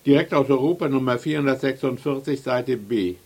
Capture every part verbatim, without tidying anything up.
Direkt aus Europa Nummer vierhundertsechsundvierzig, Seite B.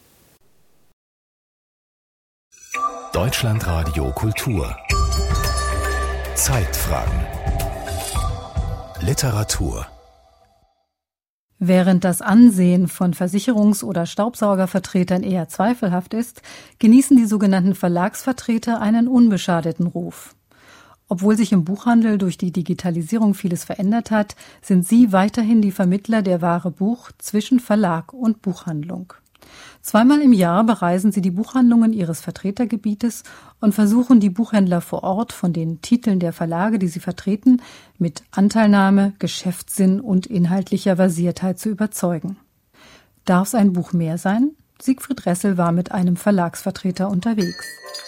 Deutschlandradio Kultur. Zeitfragen. Literatur. Während das Ansehen von Versicherungs- oder Staubsaugervertretern eher zweifelhaft ist, genießen die sogenannten Verlagsvertreter einen unbeschadeten Ruf. Obwohl sich im Buchhandel durch die Digitalisierung vieles verändert hat, sind sie weiterhin die Vermittler der Ware Buch zwischen Verlag und Buchhandlung. Zweimal im Jahr bereisen sie die Buchhandlungen ihres Vertretergebietes und versuchen die Buchhändler vor Ort von den Titeln der Verlage, die sie vertreten, mit Anteilnahme, Geschäftssinn und inhaltlicher Versiertheit zu überzeugen. Darf es ein Buch mehr sein? Siegfried Ressel war mit einem Verlagsvertreter unterwegs.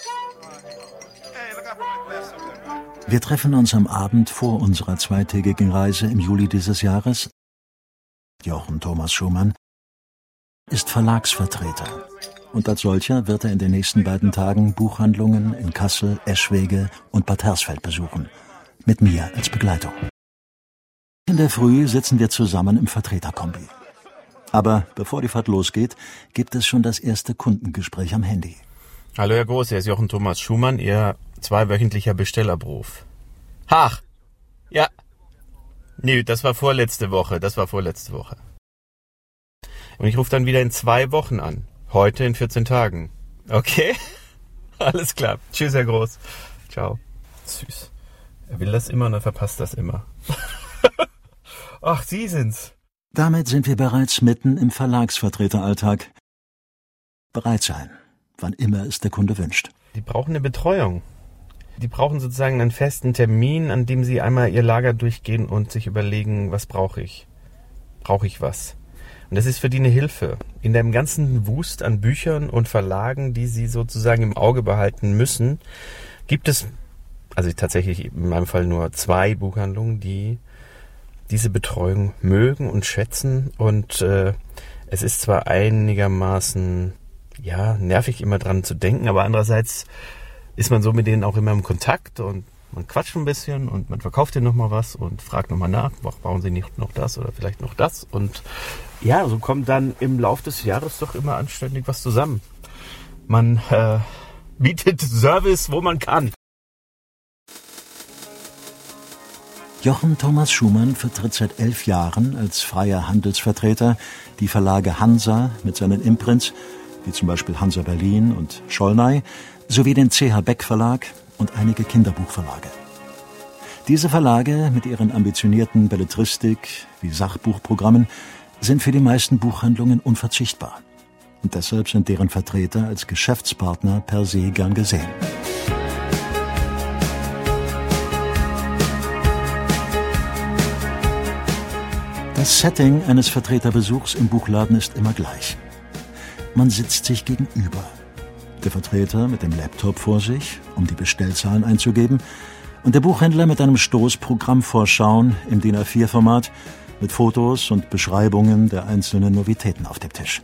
Wir treffen uns am Abend vor unserer zweitägigen Reise im Juli dieses Jahres. Jochen Thomas Schumann ist Verlagsvertreter und als solcher wird er in den nächsten beiden Tagen Buchhandlungen in Kassel, Eschwege und Bad Hersfeld besuchen, mit mir als Begleitung. In der Früh sitzen wir zusammen im Vertreterkombi. Aber bevor die Fahrt losgeht, gibt es schon das erste Kundengespräch am Handy. Hallo Herr Groß, hier ist Jochen Thomas Schumann, Ihr zweiwöchentlicher Bestelabruf. Ach, ja. Nee, das war vorletzte Woche, das war vorletzte Woche. Und ich rufe dann wieder in zwei Wochen an. Heute in vierzehn Tagen. Okay? Alles klar. Tschüss, Herr Groß. Ciao. Süß. Er will das immer und er verpasst das immer. Ach, Sie sind's. Damit sind wir bereits mitten im Verlagsvertreteralltag. Bereit sein, wann immer es der Kunde wünscht. Die brauchen eine Betreuung. Die brauchen sozusagen einen festen Termin, an dem sie einmal ihr Lager durchgehen und sich überlegen, was brauche ich? Brauche ich was? Und das ist für die eine Hilfe. In dem ganzen Wust an Büchern und Verlagen, die sie sozusagen im Auge behalten müssen, gibt es, also tatsächlich in meinem Fall nur zwei Buchhandlungen, die diese Betreuung mögen und schätzen. Und äh, es ist zwar einigermaßen ja nervig, immer dran zu denken, aber andererseits ist man so mit denen auch immer im Kontakt und man quatscht ein bisschen und man verkauft denen nochmal was und fragt nochmal nach, brauchen sie nicht noch das oder vielleicht noch das. Und ja, so kommt dann im Laufe des Jahres doch immer anständig was zusammen. Man äh, bietet Service, wo man kann. Jochen Thomas Schumann vertritt seit elf Jahren als freier Handelsvertreter die Verlage Hansa mit seinen Imprints, wie zum Beispiel Hansa Berlin und Schollnay, sowie den C H Beck Verlag und einige Kinderbuchverlage. Diese Verlage mit ihren ambitionierten Belletristik- wie Sachbuchprogrammen sind für die meisten Buchhandlungen unverzichtbar. Und deshalb sind deren Vertreter als Geschäftspartner per se gern gesehen. Das Setting eines Vertreterbesuchs im Buchladen ist immer gleich. Man sitzt sich gegenüber. Der Vertreter mit dem Laptop vor sich, um die Bestellzahlen einzugeben, und der Buchhändler mit einem Stoßprogramm vorschauen im D I N A vier Format mit Fotos und Beschreibungen der einzelnen Novitäten auf dem Tisch.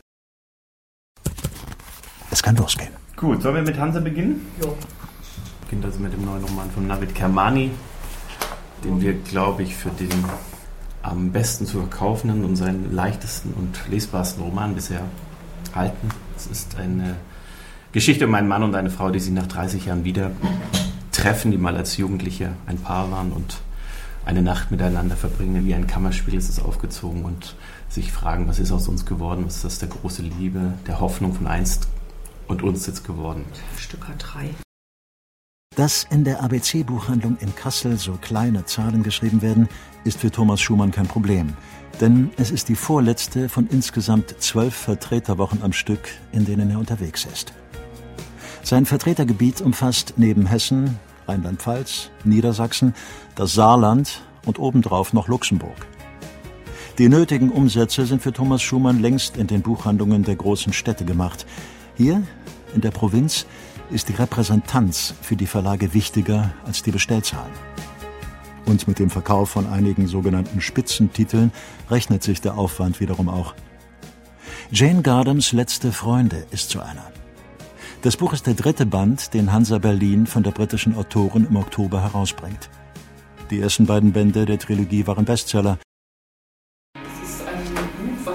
Es kann losgehen. Gut, sollen wir mit Hansa beginnen? Ja. Beginnt also mit dem neuen Roman von Navid Kermani, den wir, glaube ich, für den am besten zu verkaufenden und seinen leichtesten und lesbarsten Roman bisher halten. Es ist eine Geschichte um einen Mann und eine Frau, die sich nach dreißig Jahren wieder treffen, die mal als Jugendliche ein Paar waren und eine Nacht miteinander verbringen. Wie ein Kammerspiel ist es aufgezogen und sich fragen, was ist aus uns geworden, was ist das der große Liebe, der Hoffnung von einst und uns jetzt geworden. Stücker drei. Dass in der A B C-Buchhandlung in Kassel so kleine Zahlen geschrieben werden, ist für Thomas Schumann kein Problem. Denn es ist die vorletzte von insgesamt zwölf Vertreterwochen am Stück, in denen er unterwegs ist. Sein Vertretergebiet umfasst neben Hessen, Rheinland-Pfalz, Niedersachsen, das Saarland und obendrauf noch Luxemburg. Die nötigen Umsätze sind für Thomas Schumann längst in den Buchhandlungen der großen Städte gemacht. Hier, in der Provinz, ist die Repräsentanz für die Verlage wichtiger als die Bestellzahlen. Und mit dem Verkauf von einigen sogenannten Spitzentiteln rechnet sich der Aufwand wiederum auch. Jane Gardams Letzte Freunde ist so einer. Das Buch ist der dritte Band, den Hansa Berlin von der britischen Autorin im Oktober herausbringt. Die ersten beiden Bände der Trilogie waren Bestseller. Es ist ein Buch,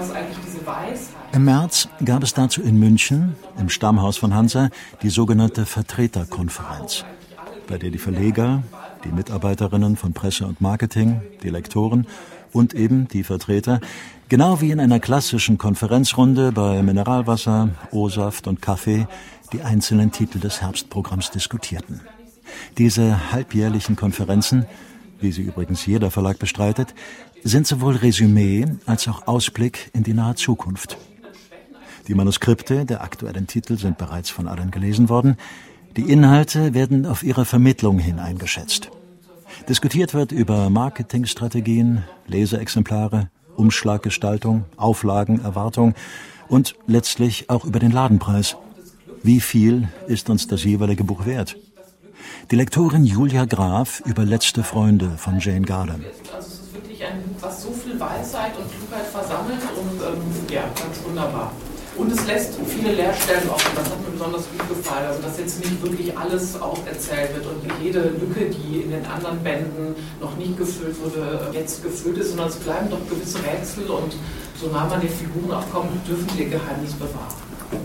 Im März gab es dazu in München, im Stammhaus von Hansa, die sogenannte Vertreterkonferenz, bei der die Verleger, die Mitarbeiterinnen von Presse und Marketing, die Lektoren und eben die Vertreter, genau wie in einer klassischen Konferenzrunde bei Mineralwasser, O-Saft und Kaffee, die einzelnen Titel des Herbstprogramms diskutierten. Diese halbjährlichen Konferenzen, wie sie übrigens jeder Verlag bestreitet, sind sowohl Resümee als auch Ausblick in die nahe Zukunft. Die Manuskripte der aktuellen Titel sind bereits von allen gelesen worden. Die Inhalte werden auf ihre Vermittlung hin eingeschätzt. Diskutiert wird über Marketingstrategien, Leseexemplare, Umschlaggestaltung, Auflagen, Erwartung und letztlich auch über den Ladenpreis. Wie viel ist uns das jeweilige Buch wert? Die Lektorin Julia Graf über Letzte Freunde von Jane Garland. Also es ist wirklich ein Buch, was so viel Weisheit und Klugheit versammelt und ähm, ja, ganz wunderbar. Und es lässt viele Leerstellen offen, das hat mir besonders gut gefallen. Also dass jetzt nicht wirklich alles auserzählt wird und jede Lücke, die in den anderen Bänden noch nicht gefüllt wurde, jetzt gefüllt ist, sondern es bleiben doch gewisse Rätsel und so nah man den Figuren auch kommt, dürfen wir ihr Geheimnis bewahren.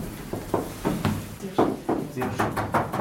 Sehr schön.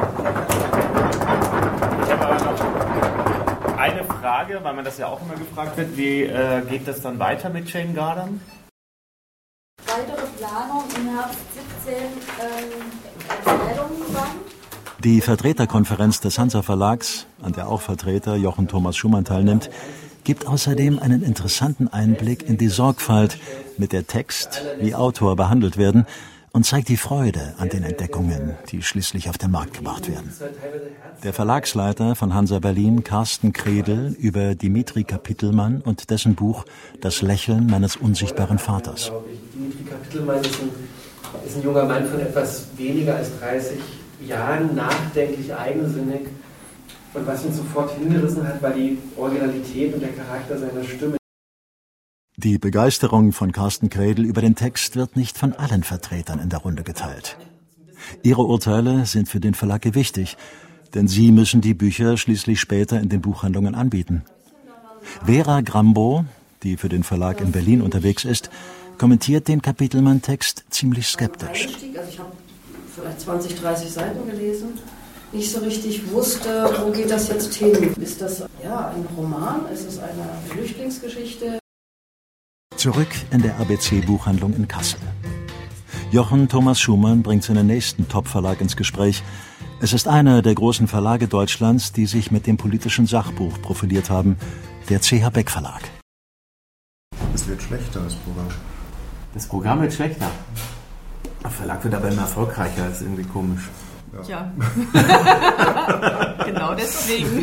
Ich habe aber noch eine Frage, weil man das ja auch immer gefragt wird, wie äh, geht das dann weiter mit Jane Garland? Weitere Planung im Herbst siebzehn ähm, Erzählungen. Die Vertreterkonferenz des Hansa Verlags, an der auch Vertreter Jochen Thomas Schumann teilnimmt, gibt außerdem einen interessanten Einblick in die Sorgfalt, mit der Text wie Autor behandelt werden, und zeigt die Freude an den Entdeckungen, die schließlich auf den Markt gebracht werden. Der Verlagsleiter von Hansa Berlin, Carsten Kredel, über Dimitri Kapitelmann und dessen Buch Das Lächeln meines unsichtbaren Vaters. Dimitri Kapitelmann ist ein, ist ein junger Mann von etwas weniger als dreißig Jahren, nachdenklich, eigensinnig. Und was ihn sofort hingerissen hat, war die Originalität und der Charakter seiner Stimme. Die Begeisterung von Carsten Kredel über den Text wird nicht von allen Vertretern in der Runde geteilt. Ihre Urteile sind für den Verlag wichtig, denn sie müssen die Bücher schließlich später in den Buchhandlungen anbieten. Vera Grambo, die für den Verlag in Berlin unterwegs ist, kommentiert den Kapitelmann-Text ziemlich skeptisch. Also ich habe vielleicht zwanzig, dreißig Seiten gelesen, nicht so richtig wusste, wo geht das jetzt hin? Ist das ja ein Roman? Ist es eine Flüchtlingsgeschichte? Zurück in der A B C-Buchhandlung in Kassel. Jochen Thomas Schumann bringt seinen nächsten Top-Verlag ins Gespräch. Es ist einer der großen Verlage Deutschlands, die sich mit dem politischen Sachbuch profiliert haben, der C H Beck Verlag. Es wird schlechter, das Programm. Das Programm wird schlechter. Der Verlag wird aber immer erfolgreicher, das ist irgendwie komisch. Ja. Genau deswegen.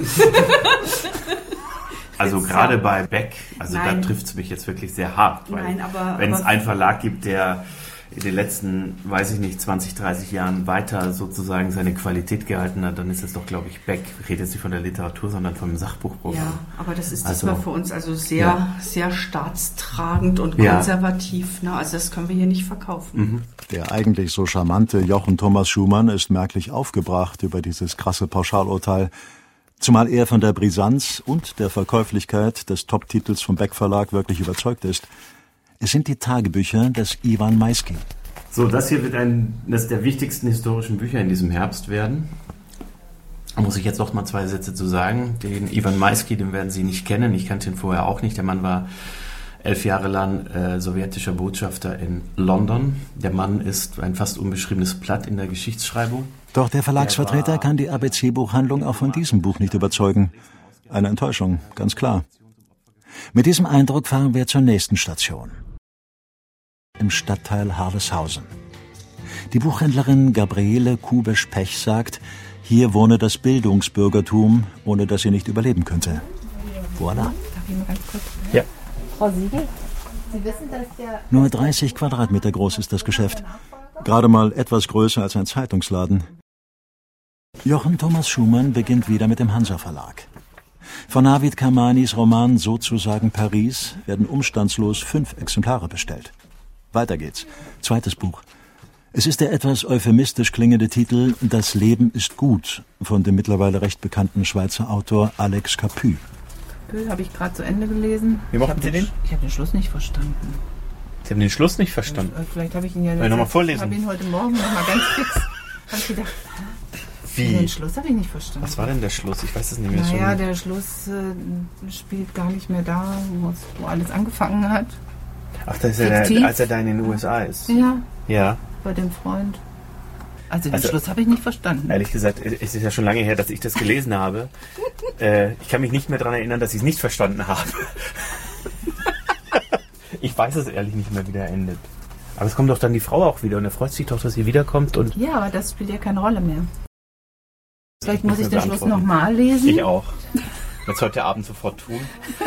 Also gerade bei Beck, also Nein. da trifft es mich jetzt wirklich sehr hart. Weil Nein, aber, wenn es aber einen Verlag gibt, der in den letzten, weiß ich nicht, zwanzig, dreißig Jahren weiter sozusagen seine Qualität gehalten hat, dann ist es doch, glaube ich, Beck. Ich rede jetzt nicht von der Literatur, sondern vom Sachbuchprogramm. Ja, aber das ist also, diesmal für uns also sehr, ja. sehr staatstragend und ja. konservativ. Ne? Also das können wir hier nicht verkaufen. Mhm. Der eigentlich so charmante Jochen Thomas Schumann ist merklich aufgebracht über dieses krasse Pauschalurteil. Zumal er von der Brisanz und der Verkäuflichkeit des Top-Titels vom Beck Verlag wirklich überzeugt ist. Es sind die Tagebücher des Iwan Maisky. So, das hier wird eines der wichtigsten historischen Bücher in diesem Herbst werden. Da muss ich jetzt noch mal zwei Sätze zu sagen. Den Iwan Maisky, den werden Sie nicht kennen. Ich kannte ihn vorher auch nicht. Der Mann war elf Jahre lang äh, sowjetischer Botschafter in London. Der Mann ist ein fast unbeschriebenes Blatt in der Geschichtsschreibung. Doch der Verlagsvertreter der kann die A B C-Buchhandlung auch von diesem Buch nicht überzeugen. Eine Enttäuschung, ganz klar. Mit diesem Eindruck fahren wir zur nächsten Station. Im Stadtteil Harleshausen. Die Buchhändlerin Gabriele Kubesch-Pech sagt, hier wohne das Bildungsbürgertum, ohne dass sie nicht überleben könnte. Voilà. Darf ich mal ganz kurz? Ja. Frau Siegel, Sie wissen, dass der... Nur dreißig Quadratmeter groß ist das Geschäft. Gerade mal etwas größer als ein Zeitungsladen. Jochen Thomas Schumann beginnt wieder mit dem Hansa Verlag. Von Navid Kermanis Roman Sozusagen Paris werden umstandslos fünf Exemplare bestellt. Weiter geht's. Zweites Buch. Es ist der etwas euphemistisch klingende Titel Das Leben ist gut von dem mittlerweile recht bekannten Schweizer Autor Alex Capu. Capu habe ich gerade zu Ende gelesen. Wie mochten Sie den? Ich habe den Schluss nicht verstanden. Sie haben den Schluss nicht verstanden. Vielleicht habe ich ihn ja noch mal vorlesen. Ich habe ihn heute Morgen noch mal ganz fix. Habe ich gedacht, wie? Den Schluss habe ich nicht verstanden. Was war denn der Schluss? Ich weiß es nicht mehr. Naja, schon. der Schluss äh, spielt gar nicht mehr da, wo alles angefangen hat. Ach, das ist ja der, als er da in den U S A ist. Ja. Ja. Bei dem Freund. Also den also, Schluss habe ich nicht verstanden. Ehrlich gesagt, es ist ja schon lange her, dass ich das gelesen habe. äh, ich kann mich nicht mehr daran erinnern, dass ich es nicht verstanden habe. Ich weiß es ehrlich nicht mehr, wie der endet. Aber es kommt doch dann die Frau auch wieder und er freut sich doch, dass sie wiederkommt. Und ja, aber das spielt ja keine Rolle mehr. Vielleicht muss ich den Schluss nochmal lesen. Ich auch. Jetzt heute Abend sofort tun.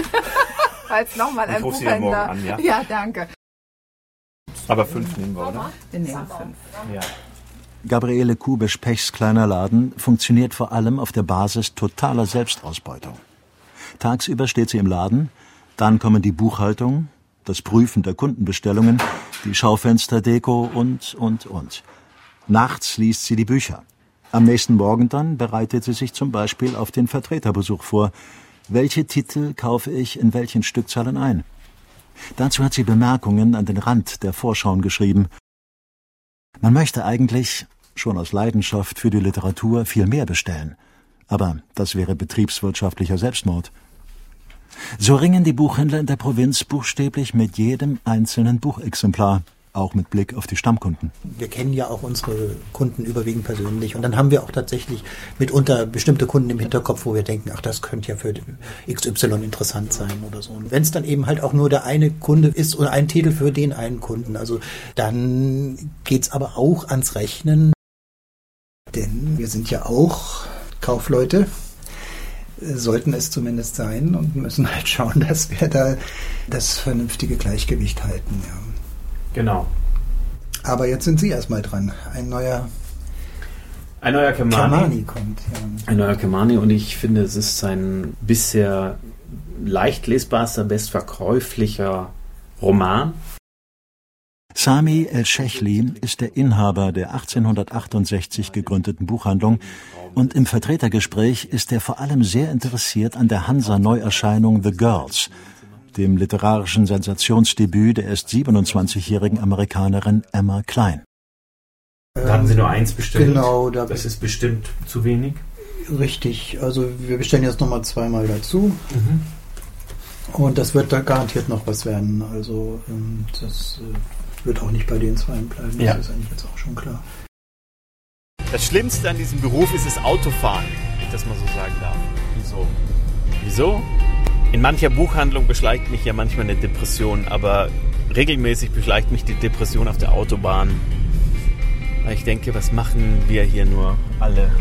Als nochmal ein Buchhändler. Ich rufe Sie morgen an, ja? Ja, danke. Aber fünf nehmen wir, oder? Wir nehmen fünf. Ja. Gabriele Kubisch-Pechs kleiner Laden funktioniert vor allem auf der Basis totaler Selbstausbeutung. Tagsüber steht sie im Laden, dann kommen die Buchhaltung, das Prüfen der Kundenbestellungen, die Schaufensterdeko und, und, und. Nachts liest sie die Bücher. Am nächsten Morgen dann bereitet sie sich zum Beispiel auf den Vertreterbesuch vor. Welche Titel kaufe ich in welchen Stückzahlen ein? Dazu hat sie Bemerkungen an den Rand der Vorschauen geschrieben. Man möchte eigentlich, schon aus Leidenschaft für die Literatur, viel mehr bestellen. Aber das wäre betriebswirtschaftlicher Selbstmord. So ringen die Buchhändler in der Provinz buchstäblich mit jedem einzelnen Buchexemplar, auch mit Blick auf die Stammkunden. Wir kennen ja auch unsere Kunden überwiegend persönlich und dann haben wir auch tatsächlich mitunter bestimmte Kunden im Hinterkopf, wo wir denken, ach, das könnte ja für X Y interessant sein oder so. Und wenn es dann eben halt auch nur der eine Kunde ist oder ein Titel für den einen Kunden, also dann geht's aber auch ans Rechnen, denn wir sind ja auch Kaufleute, sollten es zumindest sein und müssen halt schauen, dass wir da das vernünftige Gleichgewicht halten, ja. Genau. Aber jetzt sind Sie erstmal dran. Ein neuer Ein neuer Kermani, Kermani kommt. Ja. Ein neuer Kermani und ich finde, es ist sein bisher leicht lesbarster, bestverkäuflicher Roman. Sami El-Schechli ist der Inhaber der achtzehnhundertachtundsechzig gegründeten Buchhandlung und im Vertretergespräch ist er vor allem sehr interessiert an der Hansa-Neuerscheinung The Girls, dem literarischen Sensationsdebüt der erst siebenundzwanzigjährigen Amerikanerin Emma Klein. Da hatten Sie nur eins bestellt. Genau. Da das ist bestimmt zu wenig. Richtig. Also wir bestellen jetzt nochmal zweimal dazu. Mhm. Und das wird da garantiert noch was werden. Also das wird auch nicht bei den Zweien bleiben. Das ja. ist eigentlich jetzt auch schon klar. Das Schlimmste an diesem Beruf ist das Autofahren, wenn ich das mal so sagen darf. Wieso? Wieso? In mancher Buchhandlung beschleicht mich ja manchmal eine Depression, aber regelmäßig beschleicht mich die Depression auf der Autobahn. Weil ich denke, was machen wir hier nur alle?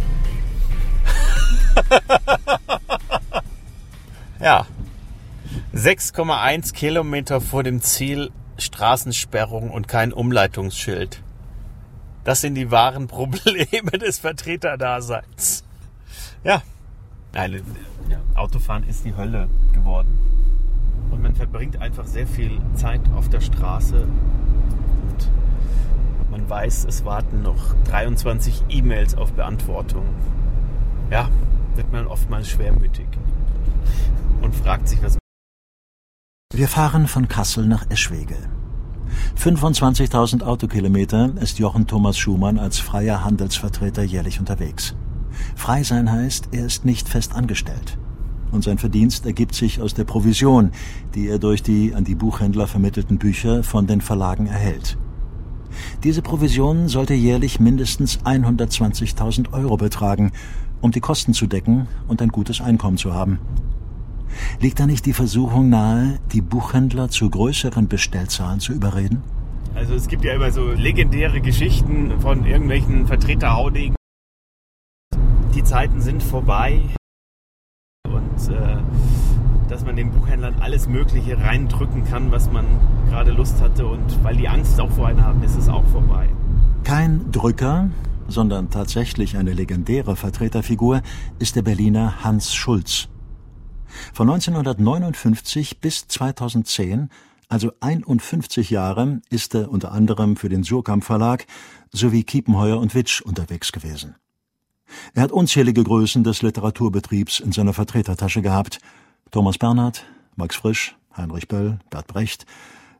Ja, sechs Komma eins Kilometer vor dem Ziel, Straßensperrung und kein Umleitungsschild. Das sind die wahren Probleme des Vertreterdaseins. Ja. Nein, ja, Autofahren ist die Hölle geworden. Und man verbringt einfach sehr viel Zeit auf der Straße. Und man weiß, es warten noch dreiundzwanzig E-Mails auf Beantwortung. Ja, wird man oftmals schwermütig. Und fragt sich, was... Wir fahren von Kassel nach Eschwege. fünfundzwanzigtausend Autokilometer ist Jochen Thomas Schumann als freier Handelsvertreter jährlich unterwegs. Frei sein heißt, er ist nicht fest angestellt. Und sein Verdienst ergibt sich aus der Provision, die er durch die an die Buchhändler vermittelten Bücher von den Verlagen erhält. Diese Provision sollte jährlich mindestens hundertzwanzigtausend Euro betragen, um die Kosten zu decken und ein gutes Einkommen zu haben. Liegt da nicht die Versuchung nahe, die Buchhändler zu größeren Bestellzahlen zu überreden? Also es gibt ja immer so legendäre Geschichten von irgendwelchen Vertreterhaudegen. Die Zeiten sind vorbei und äh, dass man den Buchhändlern alles Mögliche reindrücken kann, was man gerade Lust hatte und weil die Angst auch vor einem haben, ist es auch vorbei. Kein Drücker, sondern tatsächlich eine legendäre Vertreterfigur ist der Berliner Hans Schulz. Von neunzehnhundertneunundfünfzig bis zweitausendzehn, also einundfünfzig Jahre, ist er unter anderem für den Suhrkamp Verlag sowie Kiepenheuer und Witsch unterwegs gewesen. Er hat unzählige Größen des Literaturbetriebs in seiner Vertretertasche gehabt. Thomas Bernhard, Max Frisch, Heinrich Böll, Bert Brecht,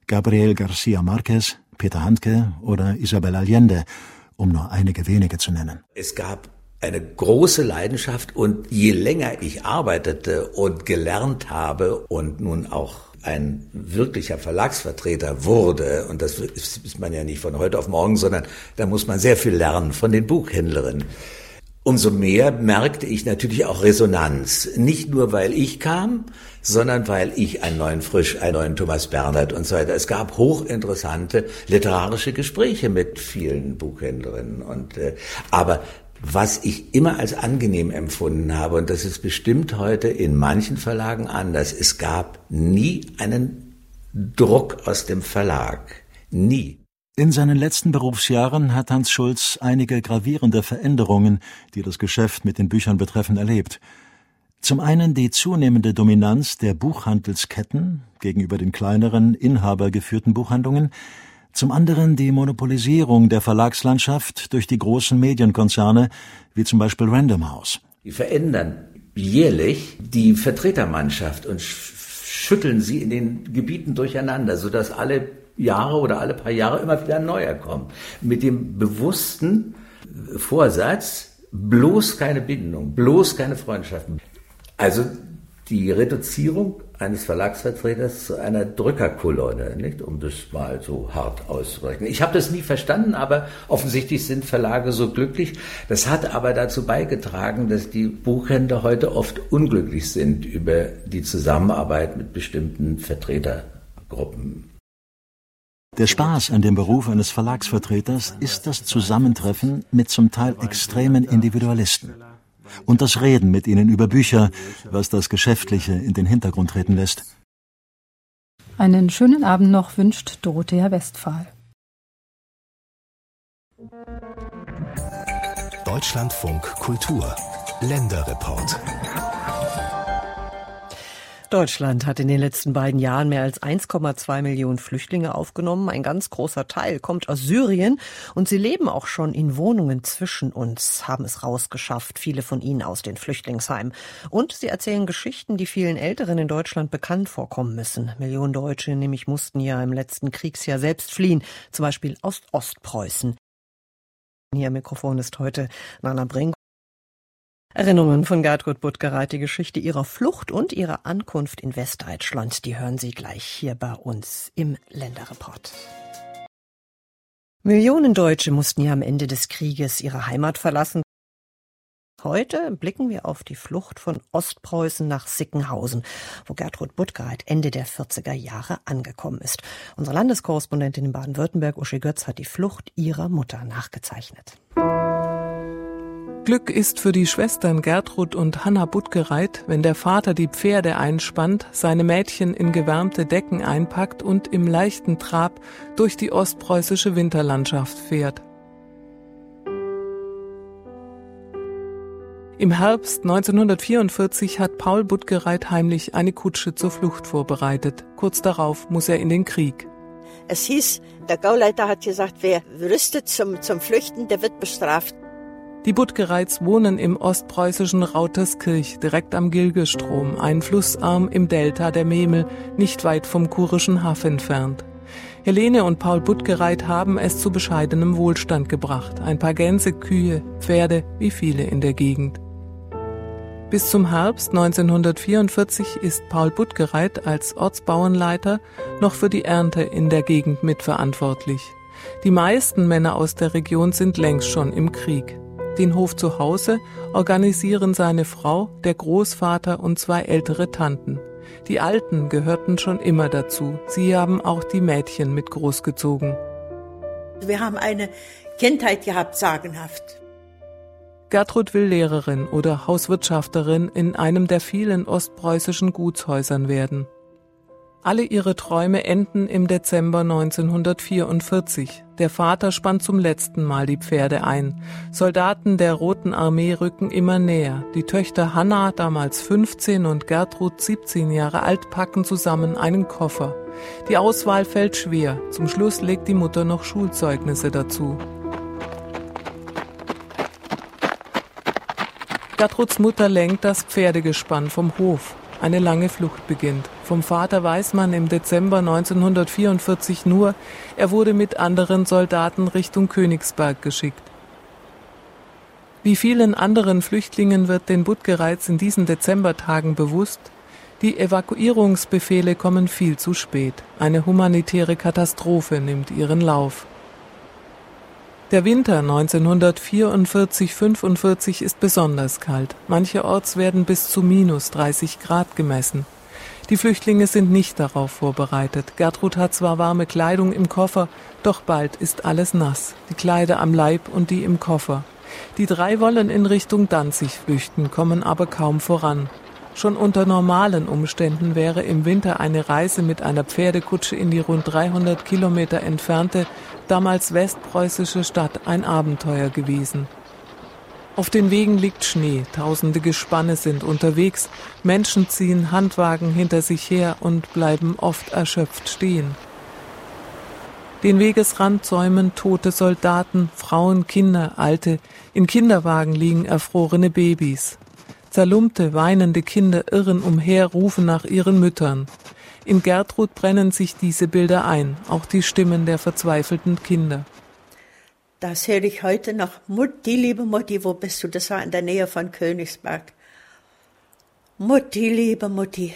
Gabriel García Márquez, Peter Handke oder Isabel Allende, um nur einige wenige zu nennen. Es gab eine große Leidenschaft und je länger ich arbeitete und gelernt habe und nun auch ein wirklicher Verlagsvertreter wurde, und das ist man ja nicht von heute auf morgen, sondern da muss man sehr viel lernen von den Buchhändlerinnen. Umso mehr merkte ich natürlich auch Resonanz. Nicht nur, weil ich kam, sondern weil ich einen neuen Frisch, einen neuen Thomas Bernhard und so weiter. Es gab hochinteressante literarische Gespräche mit vielen Buchhändlerinnen. Und, äh, aber was ich immer als angenehm empfunden habe, und das ist bestimmt heute in manchen Verlagen anders, es gab nie einen Druck aus dem Verlag. Nie. In seinen letzten Berufsjahren hat Hans Schulz einige gravierende Veränderungen, die das Geschäft mit den Büchern betreffen, erlebt. Zum einen die zunehmende Dominanz der Buchhandelsketten gegenüber den kleineren, inhabergeführten Buchhandlungen, zum anderen die Monopolisierung der Verlagslandschaft durch die großen Medienkonzerne, wie zum Beispiel Random House. Die verändern jährlich die Vertretermannschaft und schütteln sie in den Gebieten durcheinander, sodass alle Jahre oder alle paar Jahre immer wieder ein neuer kommt. Mit dem bewussten Vorsatz, bloß keine Bindung, bloß keine Freundschaften. Also die Reduzierung eines Verlagsvertreters zu einer Drückerkolonne, nicht, um das mal so hart auszurechnen. Ich habe das nie verstanden, aber offensichtlich sind Verlage so glücklich. Das hat aber dazu beigetragen, dass die Buchhändler heute oft unglücklich sind über die Zusammenarbeit mit bestimmten Vertretergruppen. Der Spaß an dem Beruf eines Verlagsvertreters ist das Zusammentreffen mit zum Teil extremen Individualisten und das Reden mit ihnen über Bücher, was das Geschäftliche in den Hintergrund treten lässt. Einen schönen Abend noch wünscht Dorothea Westphal. Deutschlandfunk Kultur Länderreport. Deutschland hat in den letzten beiden Jahren mehr als eins Komma zwei Millionen Flüchtlinge aufgenommen. Ein ganz großer Teil kommt aus Syrien und sie leben auch schon in Wohnungen zwischen uns, haben es rausgeschafft, viele von ihnen aus den Flüchtlingsheimen. Und sie erzählen Geschichten, die vielen Älteren in Deutschland bekannt vorkommen müssen. Millionen Deutsche nämlich mussten ja im letzten Kriegsjahr selbst fliehen, zum Beispiel aus Ostpreußen. Hier am Mikrofon ist heute Nana Brink. Erinnerungen von Gertrud Buttgereit, die Geschichte ihrer Flucht und ihrer Ankunft in Westdeutschland, die hören Sie gleich hier bei uns im Länderreport. Millionen Deutsche mussten ja am Ende des Krieges ihre Heimat verlassen. Heute blicken wir auf die Flucht von Ostpreußen nach Sickenhausen, wo Gertrud Buttgereit Ende der vierziger Jahre angekommen ist. Unsere Landeskorrespondentin in Baden-Württemberg, Uschi Götz, hat die Flucht ihrer Mutter nachgezeichnet. Glück ist für die Schwestern Gertrud und Hanna Buttgereit, wenn der Vater die Pferde einspannt, seine Mädchen in gewärmte Decken einpackt und im leichten Trab durch die ostpreußische Winterlandschaft fährt. Im Herbst neunzehnhundertvierundvierzig hat Paul Buttgereit heimlich eine Kutsche zur Flucht vorbereitet. Kurz darauf muss er in den Krieg. Es hieß, der Gauleiter hat gesagt, wer rüstet zum, zum Flüchten, der wird bestraft. Die Buttgereits wohnen im ostpreußischen Rauterskirch, direkt am Gilgestrom, ein Flussarm im Delta der Memel, nicht weit vom kurischen Haff entfernt. Helene und Paul Buttgereit haben es zu bescheidenem Wohlstand gebracht. Ein paar Gänse, Kühe, Pferde, wie viele in der Gegend. Bis zum Herbst neunzehnhundertvierundvierzig ist Paul Buttgereit als Ortsbauernleiter noch für die Ernte in der Gegend mitverantwortlich. Die meisten Männer aus der Region sind längst schon im Krieg. Den Hof zu Hause organisieren seine Frau, der Großvater und zwei ältere Tanten. Die Alten gehörten schon immer dazu. Sie haben auch die Mädchen mit großgezogen. Wir haben eine Kindheit gehabt, sagenhaft. Gertrud will Lehrerin oder Hauswirtschafterin in einem der vielen ostpreußischen Gutshäusern werden. Alle ihre Träume enden im Dezember neunzehnhundertvierundvierzig. Der Vater spannt zum letzten Mal die Pferde ein. Soldaten der Roten Armee rücken immer näher. Die Töchter Hanna, damals fünfzehn, und Gertrud, siebzehn Jahre alt, packen zusammen einen Koffer. Die Auswahl fällt schwer. Zum Schluss legt die Mutter noch Schulzeugnisse dazu. Gertruds Mutter lenkt das Pferdegespann vom Hof. Eine lange Flucht beginnt. Vom Vater weiß man im Dezember neunzehnhundertvierundvierzig nur, er wurde mit anderen Soldaten Richtung Königsberg geschickt. Wie vielen anderen Flüchtlingen wird den Buttgereits in diesen Dezembertagen bewusst, die Evakuierungsbefehle kommen viel zu spät. Eine humanitäre Katastrophe nimmt ihren Lauf. Der Winter neunzehnhundertvierundvierzig fünfundvierzig ist besonders kalt. Mancherorts werden bis zu minus dreißig Grad gemessen. Die Flüchtlinge sind nicht darauf vorbereitet. Gertrud hat zwar warme Kleidung im Koffer, doch bald ist alles nass. Die Kleider am Leib und die im Koffer. Die drei wollen in Richtung Danzig flüchten, kommen aber kaum voran. Schon unter normalen Umständen wäre im Winter eine Reise mit einer Pferdekutsche in die rund dreihundert Kilometer entfernte, damals westpreußische Stadt ein Abenteuer gewesen. Auf den Wegen liegt Schnee, tausende Gespanne sind unterwegs, Menschen ziehen Handwagen hinter sich her und bleiben oft erschöpft stehen. Den Wegesrand säumen tote Soldaten, Frauen, Kinder, Alte, in Kinderwagen liegen erfrorene Babys. Zerlumpte, weinende Kinder irren umher, rufen nach ihren Müttern. In Gertrud brennen sich diese Bilder ein, auch die Stimmen der verzweifelten Kinder. Das höre ich heute noch. Mutti, liebe Mutti, wo bist du? Das war in der Nähe von Königsberg. Mutti, liebe Mutti.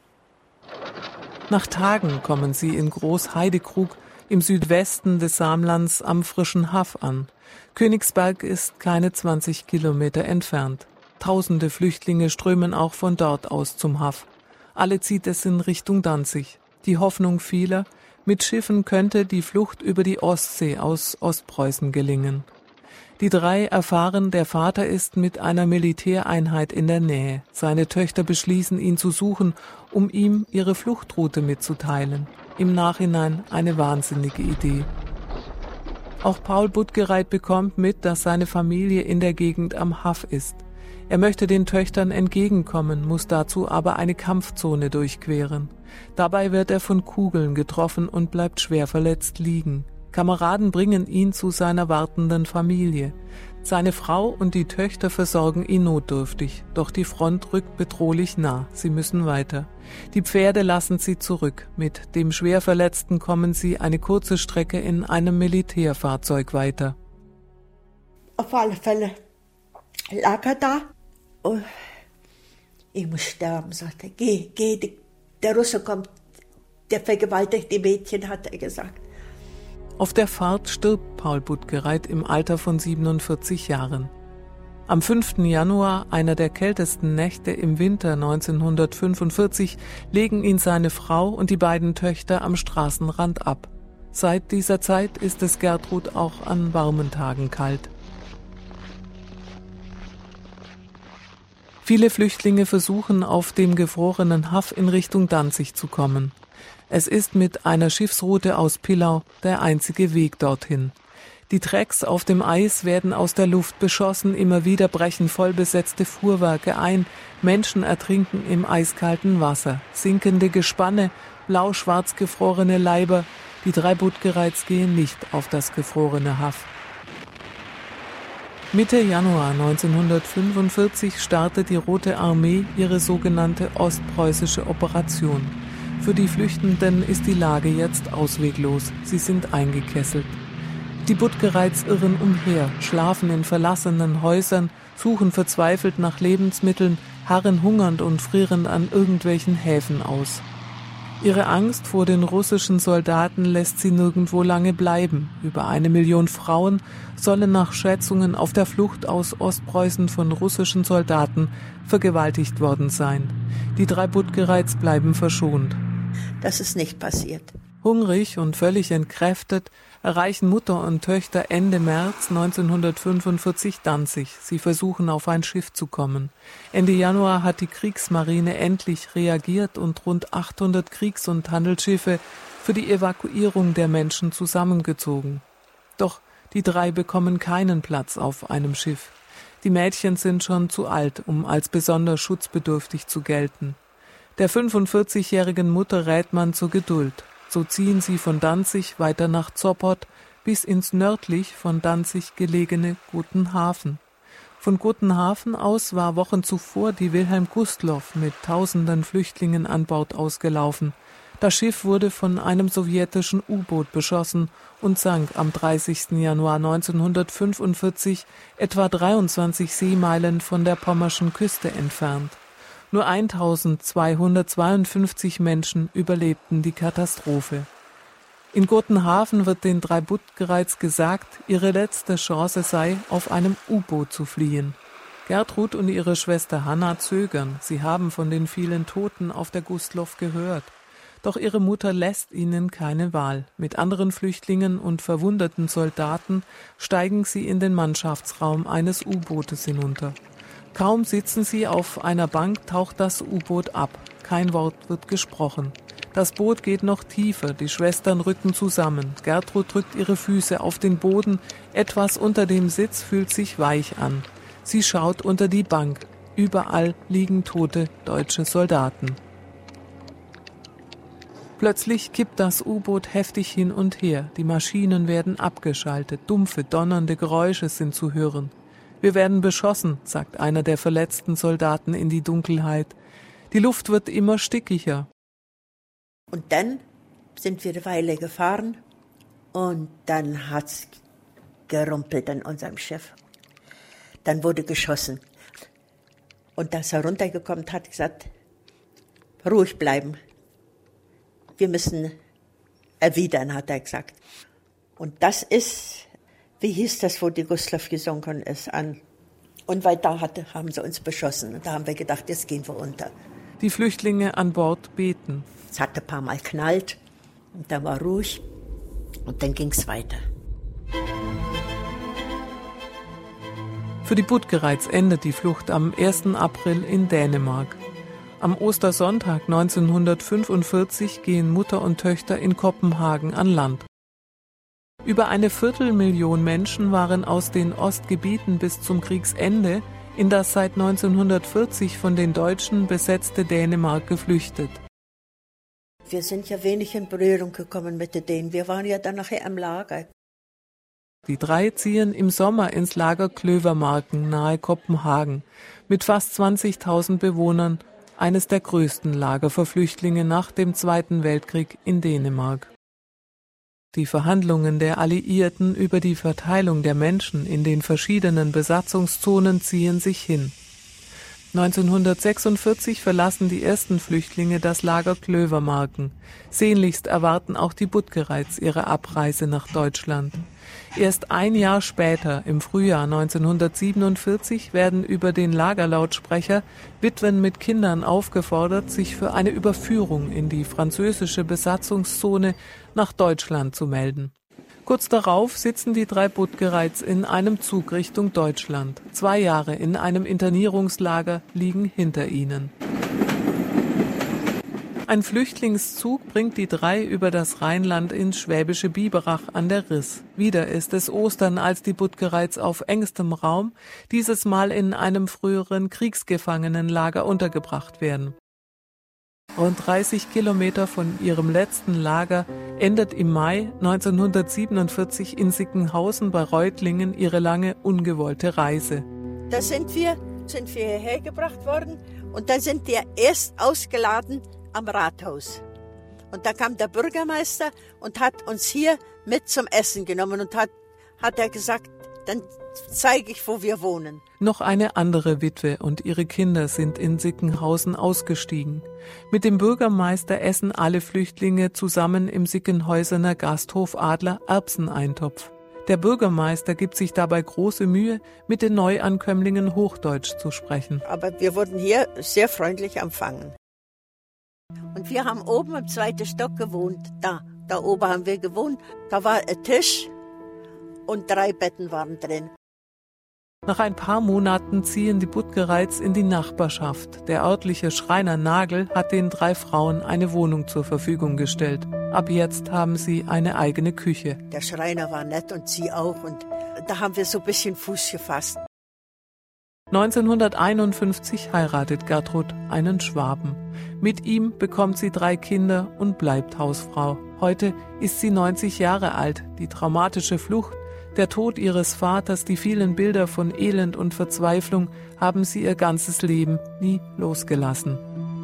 Nach Tagen kommen sie in Groß-Heidekrug im Südwesten des Samlands am frischen Haff an. Königsberg ist keine zwanzig Kilometer entfernt. Tausende Flüchtlinge strömen auch von dort aus zum Haff. Alle zieht es in Richtung Danzig. Die Hoffnung vieler, mit Schiffen könnte die Flucht über die Ostsee aus Ostpreußen gelingen. Die drei erfahren, der Vater ist mit einer Militäreinheit in der Nähe. Seine Töchter beschließen, ihn zu suchen, um ihm ihre Fluchtroute mitzuteilen. Im Nachhinein eine wahnsinnige Idee. Auch Paul Buttgereit bekommt mit, dass seine Familie in der Gegend am Haff ist. Er möchte den Töchtern entgegenkommen, muss dazu aber eine Kampfzone durchqueren. Dabei wird er von Kugeln getroffen und bleibt schwer verletzt liegen. Kameraden bringen ihn zu seiner wartenden Familie. Seine Frau und die Töchter versorgen ihn notdürftig, doch die Front rückt bedrohlich nah, sie müssen weiter. Die Pferde lassen sie zurück, mit dem Schwerverletzten kommen sie eine kurze Strecke in einem Militärfahrzeug weiter. Auf alle Fälle lag er da. Oh, ich muss sterben, sagt er. Geh, geh, der Russe kommt, der vergewaltigt die Mädchen, hat er gesagt. Auf der Fahrt stirbt Paul Buttgereit im Alter von siebenundvierzig Jahren. Am fünften Januar, einer der kältesten Nächte im Winter neunzehnhundertfünfundvierzig, legen ihn seine Frau und die beiden Töchter am Straßenrand ab. Seit dieser Zeit ist es Gertrud auch an warmen Tagen kalt. Viele Flüchtlinge versuchen, auf dem gefrorenen Haff in Richtung Danzig zu kommen. Es ist mit einer Schiffsroute aus Pillau der einzige Weg dorthin. Die Trecks auf dem Eis werden aus der Luft beschossen, immer wieder brechen vollbesetzte Fuhrwerke ein, Menschen ertrinken im eiskalten Wasser, sinkende Gespanne, blau-schwarz gefrorene Leiber, die drei Buttgereits gehen nicht auf das gefrorene Haff. Mitte Januar neunzehnhundertfünfundvierzig startet die Rote Armee ihre sogenannte ostpreußische Operation. Für die Flüchtenden ist die Lage jetzt ausweglos. Sie sind eingekesselt. Die Buttgereits irren umher, schlafen in verlassenen Häusern, suchen verzweifelt nach Lebensmitteln, harren hungernd und frierend an irgendwelchen Häfen aus. Ihre Angst vor den russischen Soldaten lässt sie nirgendwo lange bleiben. Über eine Million Frauen sollen nach Schätzungen auf der Flucht aus Ostpreußen von russischen Soldaten vergewaltigt worden sein. Die drei Buttgereits bleiben verschont. Das ist nicht passiert. Hungrig und völlig entkräftet erreichen Mutter und Töchter Ende März neunzehnhundertfünfundvierzig Danzig. Sie versuchen, auf ein Schiff zu kommen. Ende Januar hat die Kriegsmarine endlich reagiert und rund achthundert Kriegs- und Handelsschiffe für die Evakuierung der Menschen zusammengezogen. Doch die drei bekommen keinen Platz auf einem Schiff. Die Mädchen sind schon zu alt, um als besonders schutzbedürftig zu gelten. Der fünfundvierzigjährigen Mutter rät man zur Geduld. So ziehen sie von Danzig weiter nach Zoppot bis ins nördlich von Danzig gelegene Gutenhafen. Von Gotenhafen aus war Wochen zuvor die Wilhelm Gustloff mit tausenden Flüchtlingen an Bord ausgelaufen. Das Schiff wurde von einem sowjetischen U-Boot beschossen und sank am dreißigsten Januar neunzehnhundertfünfundvierzig etwa dreiundzwanzig Seemeilen von der pommerschen Küste entfernt. Nur eintausendzweihundertzweiundfünfzig Menschen überlebten die Katastrophe. In Gotenhafen wird den drei Buttgereits gesagt, ihre letzte Chance sei, auf einem U-Boot zu fliehen. Gertrud und ihre Schwester Hanna zögern. Sie haben von den vielen Toten auf der Gustloff gehört. Doch ihre Mutter lässt ihnen keine Wahl. Mit anderen Flüchtlingen und verwundeten Soldaten steigen sie in den Mannschaftsraum eines U-Bootes hinunter. Kaum sitzen sie auf einer Bank, taucht das U-Boot ab. Kein Wort wird gesprochen. Das Boot geht noch tiefer, die Schwestern rücken zusammen. Gertrud drückt ihre Füße auf den Boden, etwas unter dem Sitz fühlt sich weich an. Sie schaut unter die Bank. Überall liegen tote deutsche Soldaten. Plötzlich kippt das U-Boot heftig hin und her. Die Maschinen werden abgeschaltet. Dumpfe, donnernde Geräusche sind zu hören. Wir werden beschossen, sagt einer der verletzten Soldaten in die Dunkelheit. Die Luft wird immer stickiger. Und dann sind wir eine Weile gefahren und dann hat's gerumpelt an unserem Schiff. Dann wurde geschossen. Und als er runtergekommen hat, gesagt, ruhig bleiben. Wir müssen erwidern, hat er gesagt. Und das ist, wie hieß das, wo die Gustloff gesunken ist, an. Und weil da hatte, haben sie uns beschossen. Und da haben wir gedacht, jetzt gehen wir unter. Die Flüchtlinge an Bord beten. Es hat ein paar Mal knallt und dann war ruhig und dann ging es weiter. Für die Buttgereits endet die Flucht am ersten April in Dänemark. Am Ostersonntag neunzehnhundertfünfundvierzig gehen Mutter und Töchter in Kopenhagen an Land. Über eine Viertelmillion Menschen waren aus den Ostgebieten bis zum Kriegsende in das seit neunzehnhundertvierzig von den Deutschen besetzte Dänemark geflüchtet. Wir sind ja wenig in Berührung gekommen mit denen. Wir waren ja dann nachher im Lager. Die drei ziehen im Sommer ins Lager Klövermarken nahe Kopenhagen mit fast zwanzigtausend Bewohnern, eines der größten Lager für Flüchtlinge nach dem Zweiten Weltkrieg in Dänemark. Die Verhandlungen der Alliierten über die Verteilung der Menschen in den verschiedenen Besatzungszonen ziehen sich hin. neunzehnhundertsechsundvierzig verlassen die ersten Flüchtlinge das Lager Klövermarken. Sehnlichst erwarten auch die Buttgereits ihre Abreise nach Deutschland. Erst ein Jahr später, im Frühjahr neunzehnhundertsiebenundvierzig, werden über den Lagerlautsprecher Witwen mit Kindern aufgefordert, sich für eine Überführung in die französische Besatzungszone nach Deutschland zu melden. Kurz darauf sitzen die drei Buttgereits in einem Zug Richtung Deutschland. Zwei Jahre in einem Internierungslager liegen hinter ihnen. Ein Flüchtlingszug bringt die drei über das Rheinland ins schwäbische Biberach an der Riss. Wieder ist es Ostern, als die Buttgereits auf engstem Raum, dieses Mal in einem früheren Kriegsgefangenenlager untergebracht werden. Rund dreißig Kilometer von ihrem letzten Lager endet im Mai neunzehnhundertsiebenundvierzig in Sickenhausen bei Reutlingen ihre lange, ungewollte Reise. Da sind wir, sind wir hierher gebracht worden und dann sind wir erst ausgeladen am Rathaus. Und da kam der Bürgermeister und hat uns hier mit zum Essen genommen und hat, hat er gesagt, dann zeige ich, wo wir wohnen. Noch eine andere Witwe und ihre Kinder sind in Sickenhausen ausgestiegen. Mit dem Bürgermeister essen alle Flüchtlinge zusammen im Sickenhäusener Gasthof Adler Erbseneintopf. Der Bürgermeister gibt sich dabei große Mühe, mit den Neuankömmlingen Hochdeutsch zu sprechen. Aber wir wurden hier sehr freundlich empfangen. Und wir haben oben im zweiten Stock gewohnt. Da, da oben haben wir gewohnt. Da war ein Tisch und drei Betten waren drin. Nach ein paar Monaten ziehen die Buttgereits in die Nachbarschaft. Der örtliche Schreiner Nagel hat den drei Frauen eine Wohnung zur Verfügung gestellt. Ab jetzt haben sie eine eigene Küche. Der Schreiner war nett und sie auch. Und da haben wir so ein bisschen Fuß gefasst. neunzehnhunderteinundfünfzig heiratet Gertrud einen Schwaben. Mit ihm bekommt sie drei Kinder und bleibt Hausfrau. Heute ist sie neunzig Jahre alt. Die traumatische Flucht Der Tod ihres Vaters, die vielen Bilder von Elend und Verzweiflung haben sie ihr ganzes Leben nie losgelassen.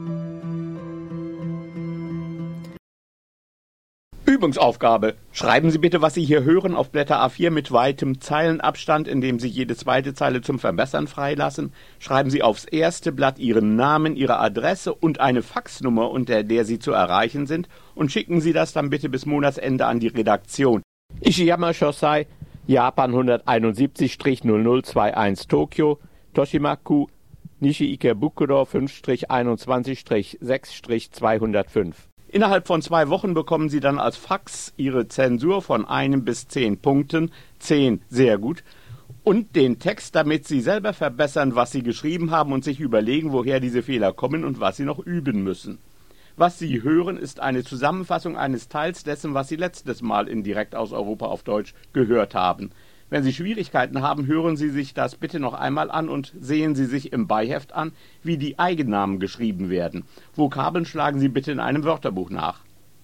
Übungsaufgabe. Schreiben Sie bitte, was Sie hier hören, auf Blätter A vier mit weitem Zeilenabstand, indem Sie jede zweite Zeile zum Verbessern freilassen. Schreiben Sie aufs erste Blatt Ihren Namen, Ihre Adresse und eine Faxnummer, unter der Sie zu erreichen sind, und schicken Sie das dann bitte bis Monatsende an die Redaktion. Ishiyama Shosai, Japan hunderteinundsiebzig null null einundzwanzig Tokio, Toshimaku, Nishi Ikebukuro fünf einundzwanzig sechs zweihundertfünf. Innerhalb von zwei Wochen bekommen Sie dann als Fax Ihre Zensur von einem bis zehn Punkten, zehn sehr gut, und den Text, damit Sie selber verbessern, was Sie geschrieben haben und sich überlegen, woher diese Fehler kommen und was Sie noch üben müssen. Was Sie hören, ist eine Zusammenfassung eines Teils dessen, was Sie letztes Mal in Direkt aus Europa auf Deutsch gehört haben. Wenn Sie Schwierigkeiten haben, hören Sie sich das bitte noch einmal an und sehen Sie sich im Beiheft an, wie die Eigennamen geschrieben werden. Vokabeln schlagen Sie bitte in einem Wörterbuch nach.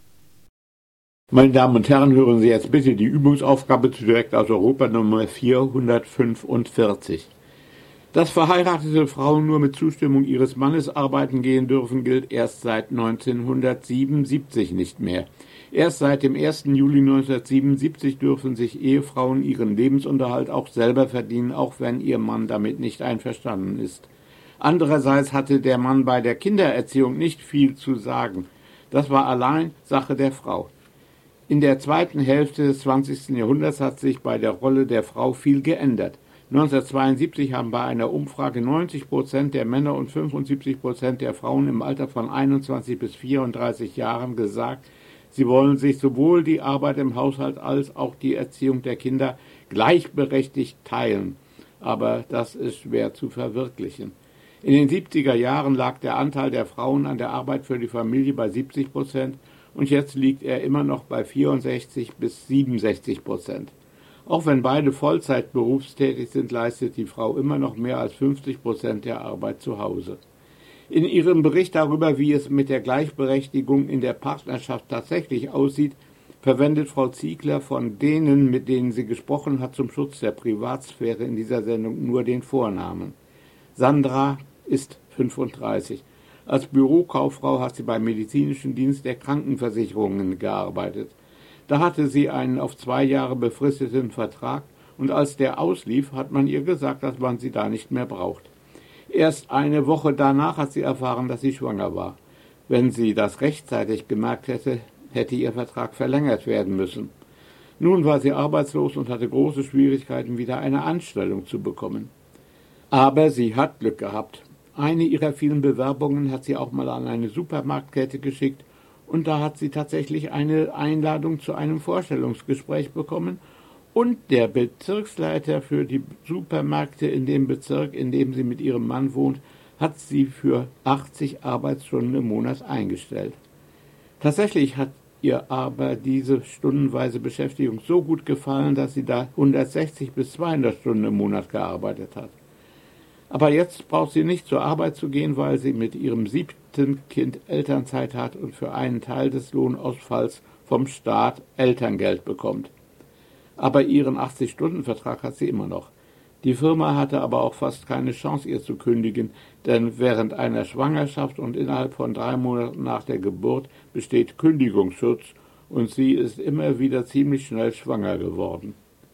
Meine Damen und Herren, hören Sie jetzt bitte die Übungsaufgabe zu Direkt aus Europa Nummer vierhundertfünfundvierzig. Dass verheiratete Frauen nur mit Zustimmung ihres Mannes arbeiten gehen dürfen, gilt erst seit neunzehnhundertsiebenundsiebzig nicht mehr. Erst seit dem ersten Juli neunzehnhundertsiebenundsiebzig dürfen sich Ehefrauen ihren Lebensunterhalt auch selber verdienen, auch wenn ihr Mann damit nicht einverstanden ist. Andererseits hatte der Mann bei der Kindererziehung nicht viel zu sagen. Das war allein Sache der Frau. In der zweiten Hälfte des zwanzigsten Jahrhunderts hat sich bei der Rolle der Frau viel geändert. neunzehnhundertzweiundsiebzig haben bei einer Umfrage neunzig Prozent der Männer und fünfundsiebzig Prozent der Frauen im Alter von einundzwanzig bis vierunddreißig Jahren gesagt, sie wollen sich sowohl die Arbeit im Haushalt als auch die Erziehung der Kinder gleichberechtigt teilen. Aber das ist schwer zu verwirklichen. In den siebziger Jahren lag der Anteil der Frauen an der Arbeit für die Familie bei siebzig Prozent und jetzt liegt er immer noch bei vierundsechzig bis siebenundsechzig Prozent. Auch wenn beide Vollzeit berufstätig sind, leistet die Frau immer noch mehr als fünfzig Prozent der Arbeit zu Hause. In ihrem Bericht darüber, wie es mit der Gleichberechtigung in der Partnerschaft tatsächlich aussieht, verwendet Frau Ziegler von denen, mit denen sie gesprochen hat, zum Schutz der Privatsphäre in dieser Sendung nur den Vornamen. Sandra ist fünfunddreißig. Als Bürokauffrau hat sie beim medizinischen Dienst der Krankenversicherungen gearbeitet. Da hatte sie einen auf zwei Jahre befristeten Vertrag und als der auslief, hat man ihr gesagt, dass man sie da nicht mehr braucht. Erst eine Woche danach hat sie erfahren, dass sie schwanger war. Wenn sie das rechtzeitig gemerkt hätte, hätte ihr Vertrag verlängert werden müssen. Nun war sie arbeitslos und hatte große Schwierigkeiten, wieder eine Anstellung zu bekommen. Aber sie hat Glück gehabt. Eine ihrer vielen Bewerbungen hat sie auch mal an eine Supermarktkette geschickt und da hat sie tatsächlich eine Einladung zu einem Vorstellungsgespräch bekommen und der Bezirksleiter für die Supermärkte in dem Bezirk, in dem sie mit ihrem Mann wohnt, hat sie für achtzig Arbeitsstunden im Monat eingestellt. Tatsächlich hat ihr aber diese stundenweise Beschäftigung so gut gefallen, dass sie da hundertsechzig bis zweihundert Stunden im Monat gearbeitet hat. Aber jetzt braucht sie nicht zur Arbeit zu gehen, weil sie mit ihrem siebten Kind Elternzeit hat und für einen Teil des Lohnausfalls vom Staat Elterngeld bekommt. Aber ihren achtzig-Stunden-Vertrag hat sie immer noch. Die Firma hatte aber auch fast keine Chance, ihr zu kündigen, denn während einer Schwangerschaft und innerhalb von drei Monaten nach der Geburt besteht Kündigungsschutz und sie ist immer wieder ziemlich schnell schwanger geworden.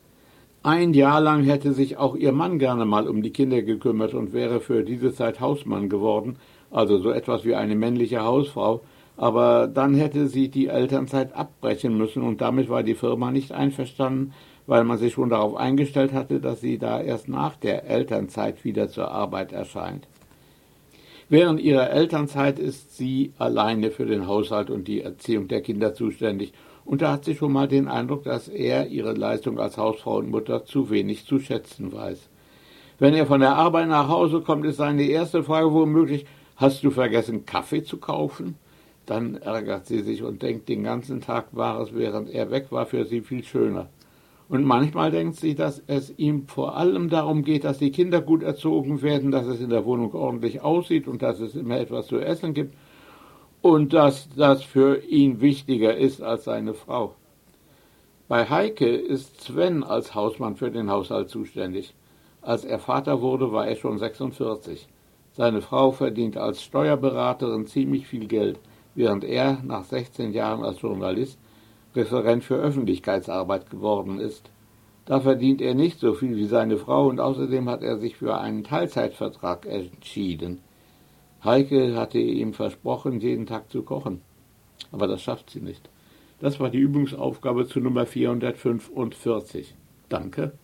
Ein Jahr lang hätte sich auch ihr Mann gerne mal um die Kinder gekümmert und wäre für diese Zeit Hausmann geworden, also so etwas wie eine männliche Hausfrau, aber dann hätte sie die Elternzeit abbrechen müssen und damit war die Firma nicht einverstanden, weil man sich schon darauf eingestellt hatte, dass sie da erst nach der Elternzeit wieder zur Arbeit erscheint. Während ihrer Elternzeit ist sie alleine für den Haushalt und die Erziehung der Kinder zuständig und da hat sie schon mal den Eindruck, dass er ihre Leistung als Hausfrau und Mutter zu wenig zu schätzen weiß. Wenn er von der Arbeit nach Hause kommt, ist seine erste Frage womöglich, hast du vergessen, Kaffee zu kaufen? Dann ärgert sie sich und denkt, den ganzen Tag war es, während er weg war, für sie viel schöner. Und manchmal denkt sie, dass es ihm vor allem darum geht, dass die Kinder gut erzogen werden, dass es in der Wohnung ordentlich aussieht und dass es immer etwas zu essen gibt und dass das für ihn wichtiger ist als seine Frau. Bei Heike ist Sven als Hausmann für den Haushalt zuständig. Als er Vater wurde, war er schon sechsundvierzig. Seine Frau verdient als Steuerberaterin ziemlich viel Geld, während er nach sechzehn Jahren als Journalist Referent für Öffentlichkeitsarbeit geworden ist. Da verdient er nicht so viel wie seine Frau und außerdem hat er sich für einen Teilzeitvertrag entschieden. Heike hatte ihm versprochen, jeden Tag zu kochen. Aber das schafft sie nicht. Das war die Übungsaufgabe zu Nummer vierhundertfünfundvierzig. Danke.